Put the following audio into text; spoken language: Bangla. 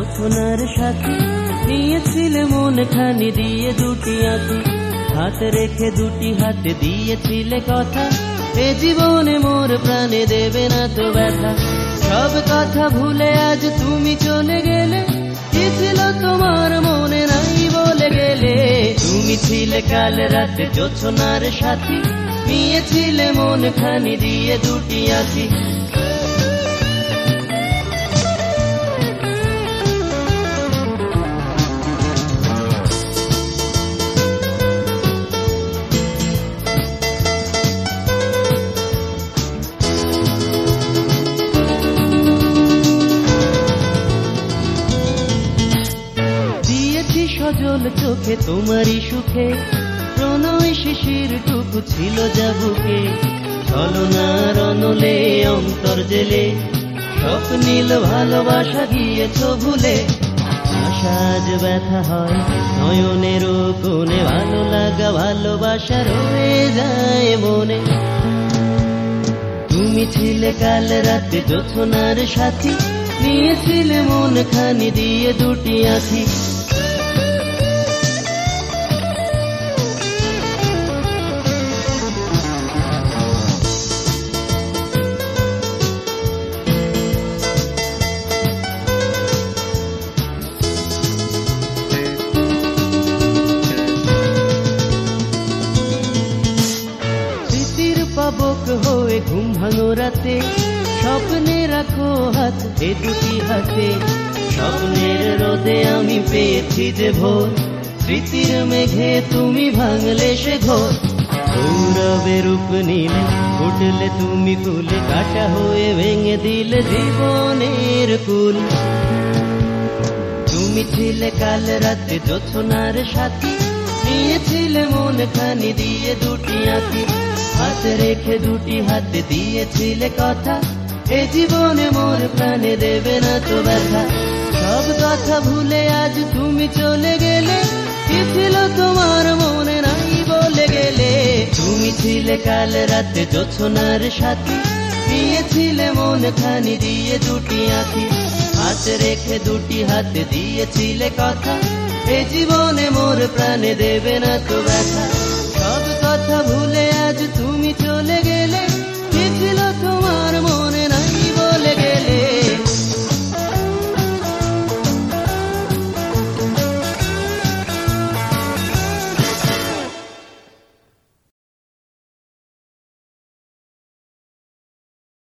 জোছনার সাথে নিয়েছিলে মন খানি দিয়ে দুটি আঁখি, হাত রেখে দুটি হাতে দিয়েছিলে কথা, এ জীবনে মোর প্রাণে দেবে না তো ব্যথা। সব কথা ভুলে আজ তুমি চলে গেলে, কি ছিল তোমার মনে নাই বলে গেলে। তুমি ছিলে কাল রাতে জোছনার সাথী, নিয়েছিলে মন খানি দিয়ে দুটি আঁখি। সজল চোখে তোমারই সুখে, প্রণয় শিশির টুকু ছিল যা বুকে, ছলনার অনলে অন্তর জেলে, স্বপ্নিল ভালোবাসা গিয়েছ ভুলে। আশা আজ ব্যথা হয় নয়নের কোণে, ভালো লাগা ভালোবাসা রয়ে যায় মনে। তুমি ছিলে কাল রাতে জোছনার সাথী, নিয়েছিলে মন খানি দিয়ে দুটি আঁখি। পাবক হয়ে ঘুম ভাঙো রাতে, স্বপ্নে রাখো হাত এ দুটি হাতে। স্বপ্নের রোদে আমি পেয়েছি যে ভোর, স্মৃতির মেঘে তুমি ভাঙলে সে ঘোর। গৌরবের রূপ নিলে উঠলে তুমি কুলে, কাটা হয়ে ভেঙে দিলে জীবনের কুল। তুমি ছিলে কাল রাতে জোছনার সাথী, নিয়েছিলে মন খানি দিয়ে দুটি আঁখি, হাত রেখে দুটি হাতে দিয়েছিলে কথা, এ জীবনে মোর প্রাণে দেবে না তো ব্যথা। সব কথা ভুলে আজ তুমি চলে গেলে, কি ছিল তোমার মনে নাই বলে গেলে। তুমি ছিলে কাল রাতে জোছনার সাথী, নিয়েছিলে মন খানি দিয়ে দুটি আঁখি, হাত রেখে দুটি হাতে দিয়েছিলে কথা, এ জীবনে মোর প্রাণে দেবে না তো ব্যথা। সব কথা ভুলে আজ তুমি চলে গেলে,